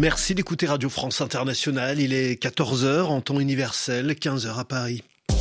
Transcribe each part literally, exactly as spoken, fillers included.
Merci d'écouter Radio France Internationale. Il est quatorze heures en temps universel, quinze heures à Paris.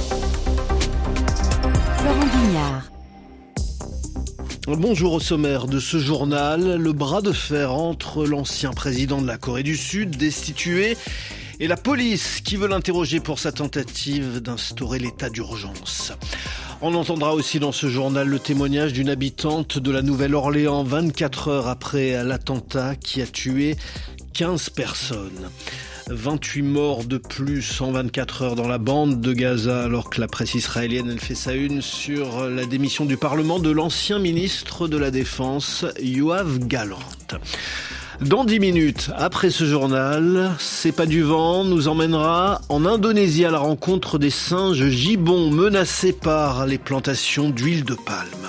Florent Guignard. Bonjour au sommaire de ce journal. Le bras de fer entre l'ancien président de la Corée du Sud, destitué, et la police qui veut l'interroger pour sa tentative d'instaurer l'état d'urgence. On entendra aussi dans ce journal le témoignage d'une habitante de la Nouvelle-Orléans vingt-quatre heures après l'attentat qui a tué quinze personnes. vingt-huit morts de plus en vingt-quatre heures dans la bande de Gaza, alors que la presse israélienne elle fait sa une sur la démission du Parlement de l'ancien ministre de la Défense, Yoav Gallant. Dans dix minutes, après ce journal, C'est pas du vent nous emmènera en Indonésie à la rencontre des singes gibbons menacés par les plantations d'huile de palme.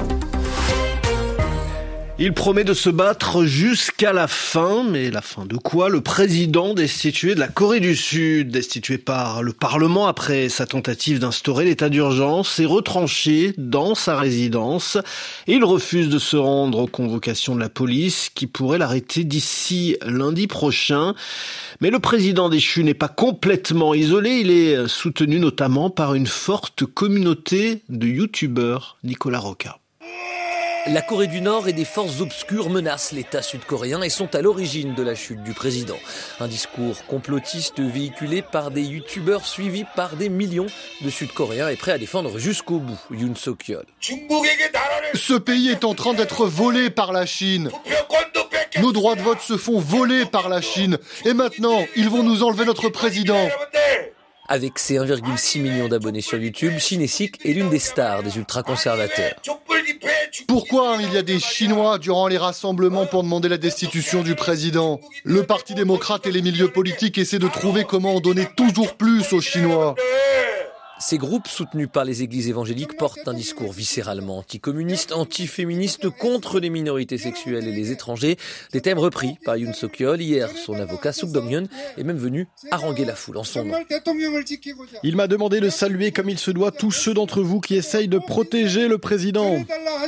Il promet de se battre jusqu'à la fin, mais la fin de quoi? Le président destitué de la Corée du Sud, destitué par le Parlement après sa tentative d'instaurer l'état d'urgence, est retranché dans sa résidence. Il refuse de se rendre aux convocations de la police qui pourrait l'arrêter d'ici lundi prochain. Mais le président déchu n'est pas complètement isolé, il est soutenu notamment par une forte communauté de youtubeurs. Nicolas Roca. La Corée du Nord et des forces obscures menacent l'État sud-coréen et sont à l'origine de la chute du président. Un discours complotiste véhiculé par des youtubeurs suivis par des millions de Sud-Coréens et prêts à défendre jusqu'au bout Yoon Suk-yeol. Ce pays est en train d'être volé par la Chine. Nos droits de vote se font voler par la Chine. Et maintenant, ils vont nous enlever notre président. Avec ses un virgule six million d'abonnés sur YouTube, Chinesik est l'une des stars des ultra-conservateurs. Pourquoi il y a des Chinois durant les rassemblements pour demander la destitution du président? Le Parti démocrate et les milieux politiques essaient de trouver comment en donner toujours plus aux Chinois. Ces groupes soutenus par les églises évangéliques portent un discours viscéralement anticommuniste, antiféministe, contre les minorités sexuelles et les étrangers, des thèmes repris par Yoon Suk-yeol. Hier, son avocat Suk Dong-yeon est même venu haranguer la foule en son nom. Il m'a demandé de saluer comme il se doit tous ceux d'entre vous qui essayent de protéger le président.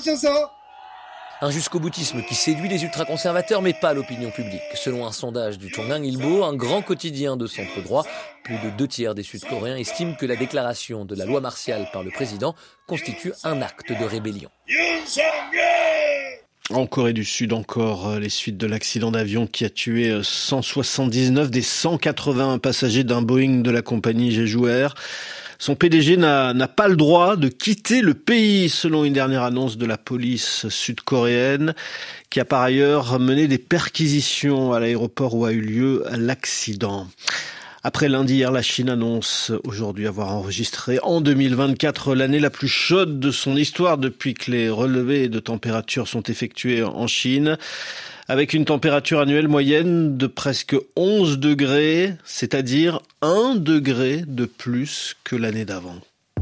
Un jusqu'au-boutisme qui séduit les ultra-conservateurs, mais pas l'opinion publique. Selon un sondage du Chongang Ilbo, un grand quotidien de centre-droit, plus de deux tiers des Sud-Coréens estiment que la déclaration de la loi martiale par le président constitue un acte de rébellion. En Corée du Sud encore, les suites de l'accident d'avion qui a tué cent soixante-dix-neuf des cent quatre-vingts passagers d'un Boeing de la compagnie Jeju Air. Son P D G n'a, n'a pas le droit de quitter le pays, selon une dernière annonce de la police sud-coréenne, qui a par ailleurs mené des perquisitions à l'aéroport où a eu lieu l'accident. Après lundi, hier, la Chine annonce aujourd'hui avoir enregistré en deux mille vingt-quatre l'année la plus chaude de son histoire depuis que les relevés de température sont effectués en Chine. Avec une température annuelle moyenne de presque onze degrés, c'est-à-dire un degré de plus que l'année d'avant.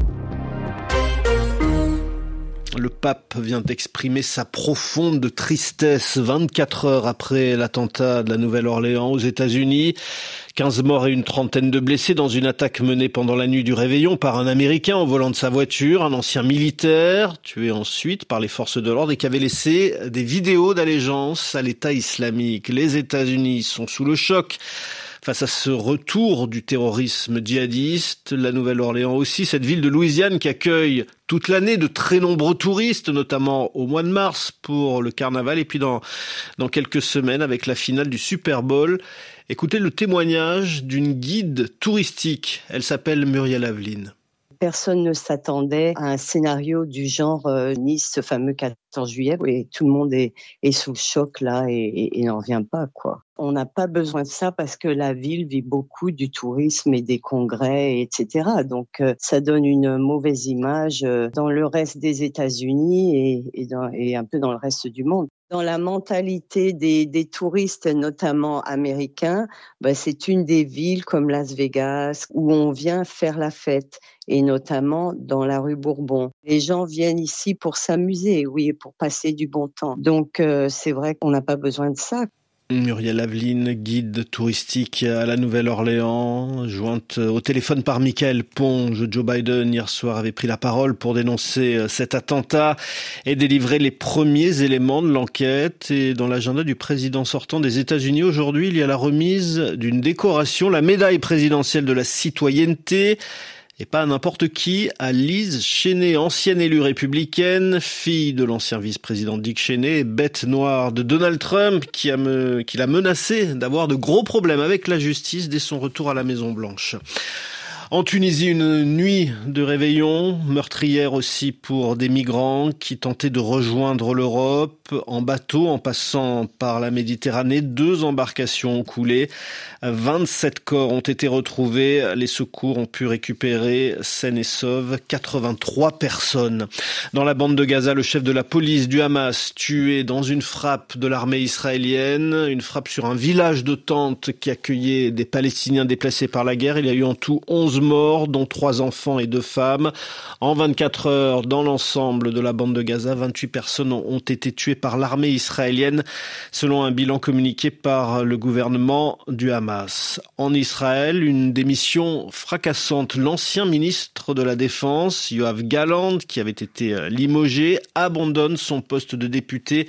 Le pape vient d'exprimer sa profonde tristesse vingt-quatre heures après l'attentat de la Nouvelle-Orléans aux États-Unis. quinze morts et une trentaine de blessés dans une attaque menée pendant la nuit du réveillon par un Américain au volant de sa voiture, un ancien militaire, tué ensuite par les forces de l'ordre et qui avait laissé des vidéos d'allégeance à l'État islamique. Les États-Unis sont sous le choc face à ce retour du terrorisme djihadiste. La Nouvelle-Orléans aussi, cette ville de Louisiane qui accueille toute l'année de très nombreux touristes, notamment au mois de mars pour le carnaval et puis dans, dans quelques semaines avec la finale du Super Bowl. Écoutez le témoignage d'une guide touristique. Elle s'appelle Muriel Aveline. Personne ne s'attendait à un scénario du genre euh, Nice, ce fameux quatorze juillet, et tout le monde est, est sous le choc là et, et, et n'en revient pas, quoi. On n'a pas besoin de ça parce que la ville vit beaucoup du tourisme et des congrès, et cetera. Donc euh, ça donne une mauvaise image euh, dans le reste des États-Unis et, et, dans, et un peu dans le reste du monde. Dans la mentalité des, des touristes, notamment américains, bah, c'est une des villes comme Las Vegas où on vient faire la fête, et notamment dans la rue Bourbon. Les gens viennent ici pour s'amuser, oui, pour passer du bon temps. Donc euh, c'est vrai qu'on n'a pas besoin de ça. Muriel Aveline, guide touristique à la Nouvelle-Orléans, jointe au téléphone par Michael Ponge. Joe Biden, hier soir, avait pris la parole pour dénoncer cet attentat et délivrer les premiers éléments de l'enquête. Et dans l'agenda du président sortant des États-Unis, aujourd'hui, il y a la remise d'une décoration, la médaille présidentielle de la citoyenneté. Et pas à n'importe qui, à Liz Cheney, ancienne élue républicaine, fille de l'ancien vice-président Dick Cheney, bête noire de Donald Trump, qui, a me, qui l'a menacé d'avoir de gros problèmes avec la justice dès son retour à la Maison-Blanche. En Tunisie, une nuit de réveillon, meurtrière aussi pour des migrants qui tentaient de rejoindre l'Europe en bateau en passant par la Méditerranée. Deux embarcations ont coulé. vingt-sept corps ont été retrouvés. Les secours ont pu récupérer, saines et sauves, quatre-vingt-trois personnes. Dans la bande de Gaza, le chef de la police du Hamas tué dans une frappe de l'armée israélienne. Une frappe sur un village de tentes qui accueillait des Palestiniens déplacés par la guerre. Il y a eu en tout onze morts, dont trois enfants et deux femmes. En vingt-quatre heures, dans l'ensemble de la bande de Gaza, vingt-huit personnes ont été tuées par l'armée israélienne, selon un bilan communiqué par le gouvernement du Hamas. En Israël, une démission fracassante. L'ancien ministre de la Défense, Yoav Gallant, qui avait été limogé, abandonne son poste de député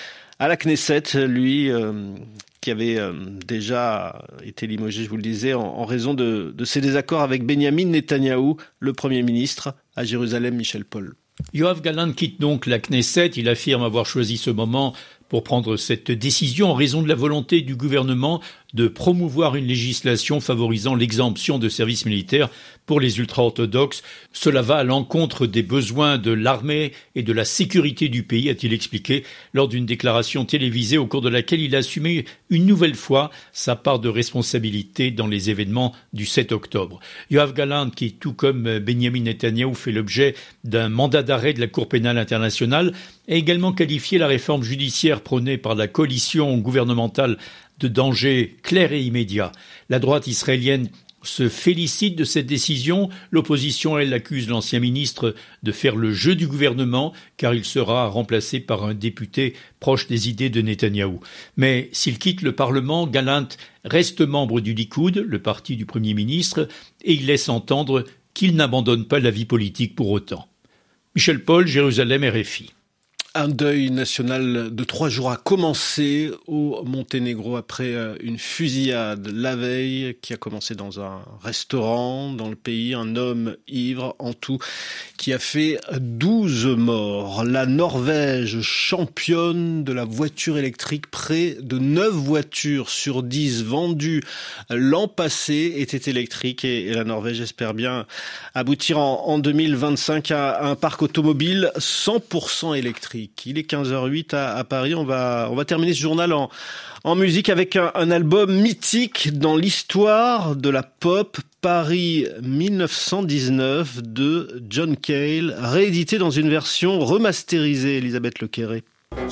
à la Knesset, lui euh, qui avait euh, déjà été limogé, je vous le disais, en, en raison de, de ses désaccords avec Benyamin Netanyahou, le Premier ministre, à Jérusalem, Michel Paul. Yoav Gallant quitte donc la Knesset. Il affirme avoir choisi ce moment pour prendre cette décision en raison de la volonté du gouvernement de promouvoir une législation favorisant l'exemption de service militaire pour les ultra-orthodoxes. Cela va à l'encontre des besoins de l'armée et de la sécurité du pays, a-t-il expliqué lors d'une déclaration télévisée au cours de laquelle il a assumé une nouvelle fois sa part de responsabilité dans les événements du sept octobre. Yoav Gallant, qui tout comme Benyamin Netanyahou fait l'objet d'un mandat d'arrêt de la Cour pénale internationale, a également qualifié la réforme judiciaire prônée par la coalition gouvernementale de danger clair et immédiat. La droite israélienne se félicite de cette décision. L'opposition, elle, accuse l'ancien ministre de faire le jeu du gouvernement car il sera remplacé par un député proche des idées de Netanyahou. Mais s'il quitte le Parlement, Gallant reste membre du Likoud, le parti du Premier ministre, et il laisse entendre qu'il n'abandonne pas la vie politique pour autant. Michel Paul, Jérusalem, R F I. Un deuil national de trois jours a commencé au Monténégro après une fusillade la veille qui a commencé dans un restaurant dans le pays. Un homme ivre en tout qui a fait douze morts. La Norvège, championne de la voiture électrique, près de neuf voitures sur dix vendues l'an passé étaient électriques et, et la Norvège espère bien aboutir en, en deux mille vingt-cinq à, à un parc automobile cent pour cent électrique. Il est quinze heures huit à, à Paris. On va, on va terminer ce journal en, en musique avec un, un album mythique dans l'histoire de la pop, Paris mille neuf cent dix-neuf de John Cale, réédité dans une version remasterisée, Elisabeth Lequéré.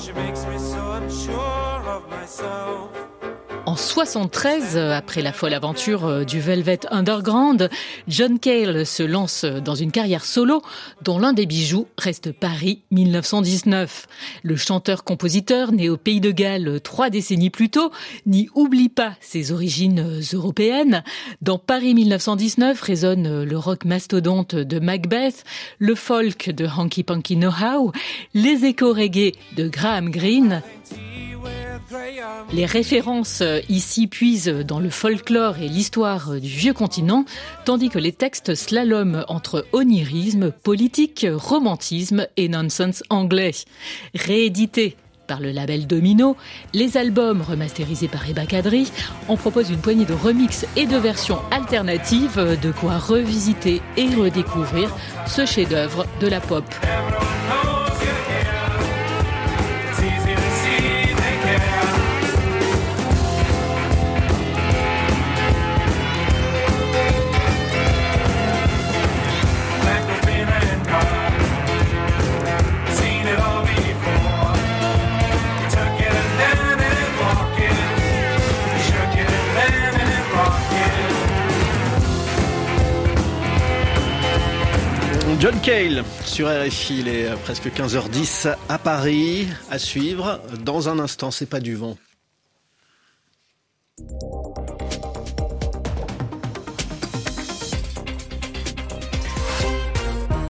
En soixante-treize, après la folle aventure du Velvet Underground, John Cale se lance dans une carrière solo dont l'un des bijoux reste Paris mille neuf cent dix-neuf. Le chanteur-compositeur, né au Pays de Galles trois décennies plus tôt, n'y oublie pas ses origines européennes. Dans Paris mille neuf cent dix-neuf résonne le rock mastodonte de Macbeth, le folk de Hanky Panky Know How, les échos reggae de Graham Greene. Les références ici puisent dans le folklore et l'histoire du vieux continent, tandis que les textes slaloment entre onirisme, politique, romantisme et nonsense anglais. Réédités par le label Domino, les albums remasterisés par Eba Kadri en proposent une poignée de remixes et de versions alternatives, de quoi revisiter et redécouvrir ce chef-d'œuvre de la pop. John Cale sur R F I, il est presque quinze heures dix à Paris, à suivre. Dans un instant, c'est pas du vent. Merci.